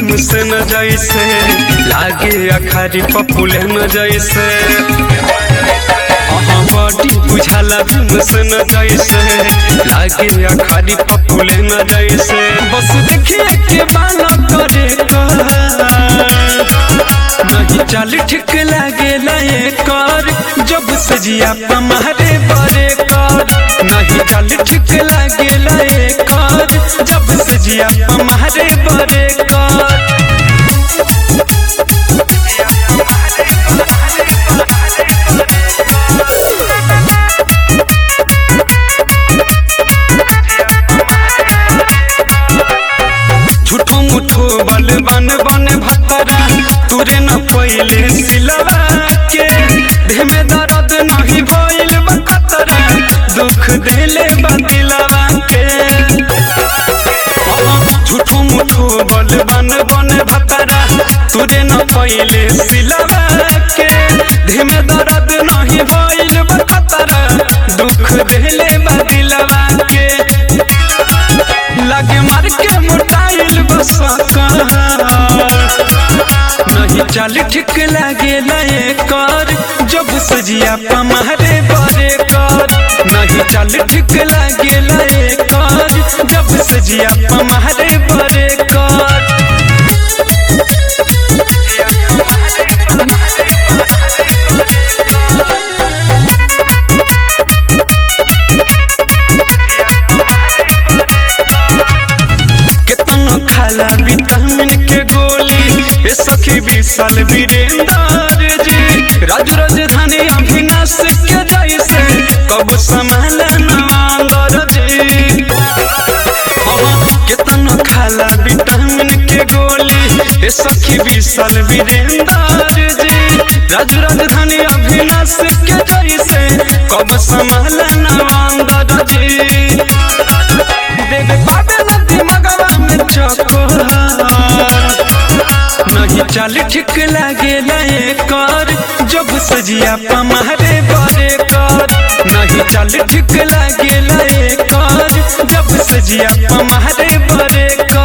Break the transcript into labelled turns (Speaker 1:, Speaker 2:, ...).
Speaker 1: से न जैसे लागे अखारी पपुले न जैसे बॉडी बुझाला से न जैसे लागे अखारी पपुले न जैसे बस देखिए के बाना करे नहीं चाल ठीक लागे लाए कर जब सजिया पमारे बरे कर नहीं चाल ठीक लागे लाए कर जब सजिया पमारे बरे कर झूठो मुठो बल बन बन भतरा तुरे न पहिले सिलवा के देह में दर्द नहीं भइल बकतरा दुख देले बदिलवा के झूठो मुठो बल बन बन भतरा तुरे न पहिले सिलवा के देह में दर्द नहीं भइल बकतरा दुख देले बदिलवा के लगे मार के मोटाइल बसका नहीं चाल ठीक लागे लाए कर जब सजिया पमारे बरे कर नहीं चाल ठीक लागे लाए कर जब सजिया पमारे बरे कर खाला विटामिन के गोली ए सखी विशाल वीरेंद्र जी राज राजधानी अभिनाश के जैसे कब संभाला नवांगर जी केतन खाला विटामिन के गोली ए सखी विशाल वीरेंद्र जी राज राजधानी अभिनाश के जैसे कब संभाला नवांगर जी देवे बाबे नदी मगवा में चकोर नहीं चाल ठीक लागे लाए कर जब सजिया पमारे बरे कर नहीं चाल ठीक लागे लाए कर जब सजिया पमारे बरे कर।